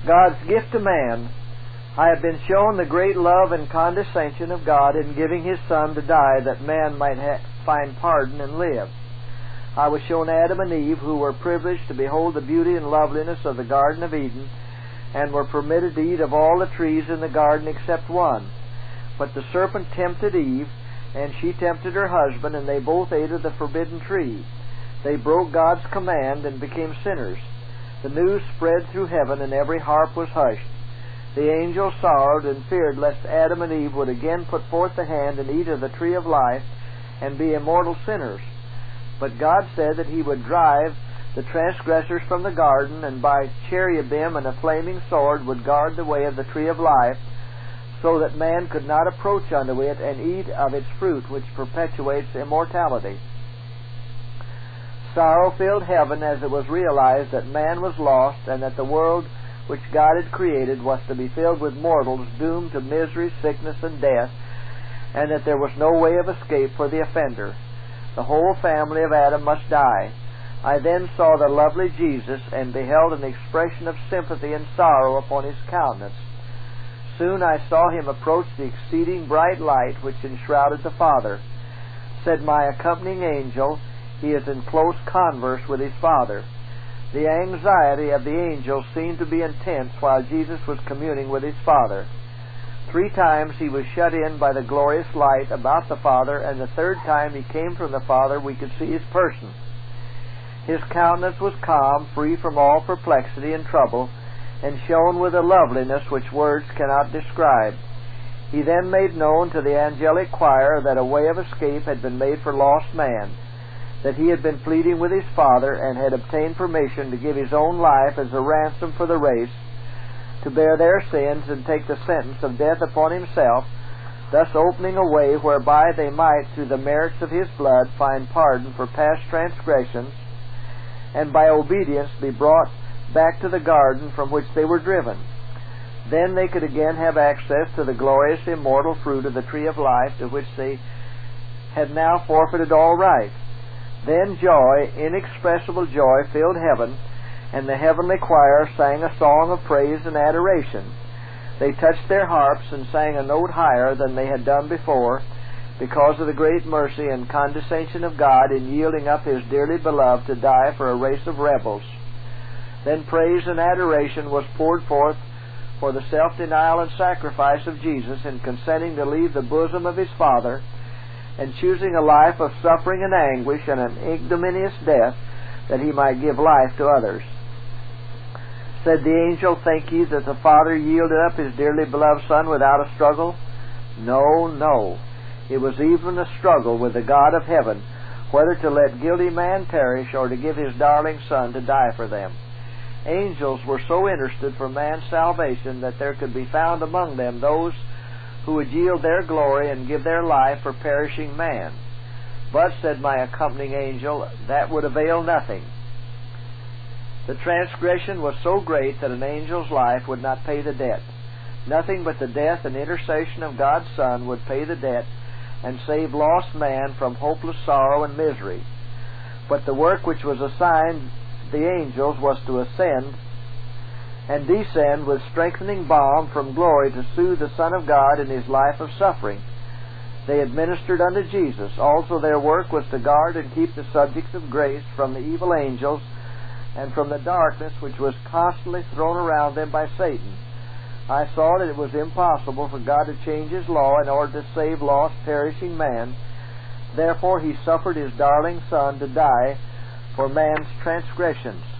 God's gift to man. I have been shown the great love and condescension of God in giving His Son to die that man might find pardon and live. I was shown Adam and Eve, who were privileged to behold the beauty and loveliness of the Garden of Eden, and were permitted to eat of all the trees in the garden except one. But the serpent tempted Eve, and she tempted her husband, and they both ate of the forbidden tree. They broke God's command and became sinners. The news spread through heaven, and every harp was hushed. The angels sorrowed and feared lest Adam and Eve would again put forth the hand and eat of the tree of life and be immortal sinners. But God said that He would drive the transgressors from the garden, and by cherubim and a flaming sword would guard the way of the tree of life, so that man could not approach unto it and eat of its fruit, which perpetuates immortality. Sorrow filled heaven as it was realized that man was lost, and that the world which God had created was to be filled with mortals doomed to misery, sickness, and death, and that there was no way of escape for the offender. The whole family of Adam must die. I then saw the lovely Jesus, and beheld an expression of sympathy and sorrow upon His countenance. Soon I saw Him approach the exceeding bright light which enshrouded the Father. Said my accompanying angel, He is in close converse with His Father. The anxiety of the angel seemed to be intense while Jesus was communing with His Father. 3 times He was shut in by the glorious light about the Father, and the 3rd time He came from the Father we could see His person. His countenance was calm, free from all perplexity and trouble, and shone with a loveliness which words cannot describe. He then made known to the angelic choir that a way of escape had been made for lost man, that He had been pleading with His Father and had obtained permission to give His own life as a ransom for the race, to bear their sins and take the sentence of death upon Himself, thus opening a way whereby they might, through the merits of His blood, find pardon for past transgressions, and by obedience be brought back to the garden from which they were driven. Then they could again have access to the glorious immortal fruit of the tree of life, to which they had now forfeited all right. Then joy, inexpressible joy, filled heaven, and the heavenly choir sang a song of praise and adoration. They touched their harps and sang a note higher than they had done before, because of the great mercy and condescension of God in yielding up His dearly beloved to die for a race of rebels. Then praise and adoration was poured forth for the self-denial and sacrifice of Jesus in consenting to leave the bosom of His Father and choosing a life of suffering and anguish and an ignominious death, that He might give life to others. Said the angel, Think ye that the Father yielded up His dearly beloved Son without a struggle? No, no. It was even a struggle with the God of heaven, whether to let guilty man perish or to give His darling Son to die for them. Angels were so interested for man's salvation that there could be found among them those who would yield their glory and give their life for perishing man. But, said my accompanying angel, that would avail nothing. The transgression was so great that an angel's life would not pay the debt. Nothing but the death and intercession of God's Son would pay the debt and save lost man from hopeless sorrow and misery. But the work which was assigned the angels was to ascend and descend with strengthening balm from glory to soothe the Son of God in His life of suffering. They administered unto Jesus. Also their work was to guard and keep the subjects of grace from the evil angels and from the darkness which was constantly thrown around them by Satan. I saw that it was impossible for God to change His law in order to save lost, perishing man. Therefore He suffered His darling Son to die for man's transgressions.